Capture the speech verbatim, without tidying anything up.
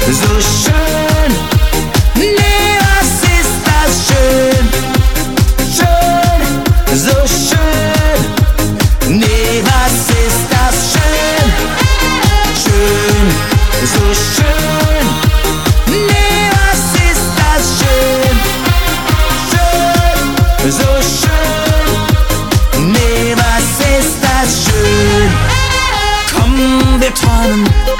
so schön. Nee, was ist das schön, schön, so schön. Nee, was ist das schön, schön, so schön. Nee, was ist das schön, schön, so schön. Nee, was ist das schön. Komm, wir träumen